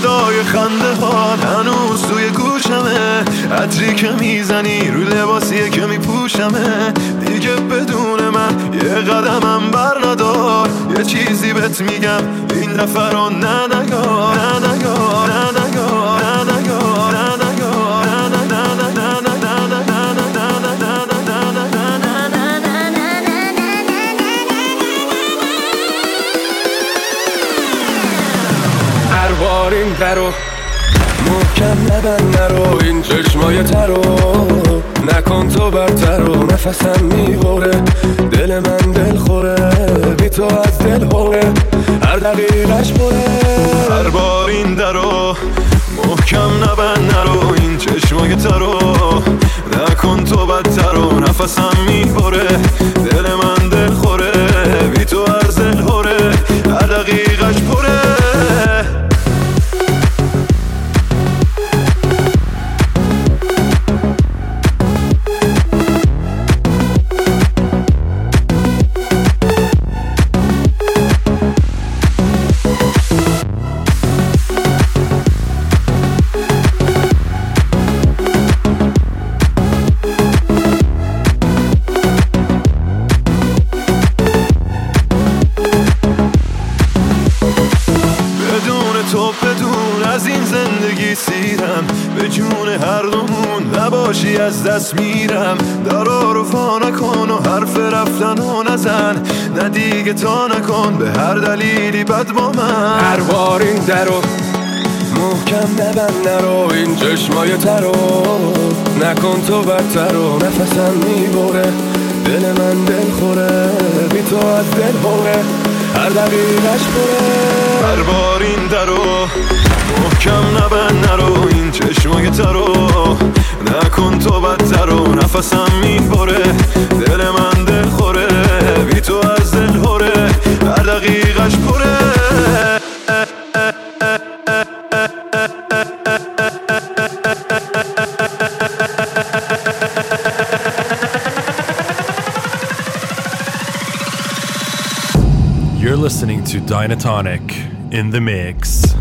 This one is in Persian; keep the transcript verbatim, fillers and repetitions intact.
صدای خنده ها هنوز توی گوشمه، عطری که میزنی روی لباسیه که میپوشمه. دیگه بدون من یه قدمم بر ندار، یه چیزی بهت میگم این دفعه رو نه نگار، نه نگار، نه نگار، نه نگار، نه نگار، نه هر بار این درو محکم نبند نرو، این چشمای ترو نکن تو برترو. نفسم میبره دل من دل خوره، بی تو از دل هوره هر دقیقش بره. هر بار این درو محکم نبند نرو، این چشمای ترو نکن تو بدترو. نفسم میبره دل من دل خوره، بی تو از دل هوره هر دقیقش پره. تو بدون از این زندگی سیرم، به جون هر دومون نباشی از دست میرم. درا رو فا نکن و حرف رفتن و نزن، نه دیگه تا نکن به هر دلیلی بد با من. هر بار این درو محکم نبند نرو، این چشمای ترو نکن تو بدترو. نفسم میبره دل من دل خوره، بی تو از دل هوره هر دقیقش بره. هر بار این درو محکم نبند نرو، این چشمای ترو نکن تو بدترو. نفسم میبره دل من دل خوره، بی تو از دل هوره هر دقیقش پره. You're listening to Dynatonic in the mix.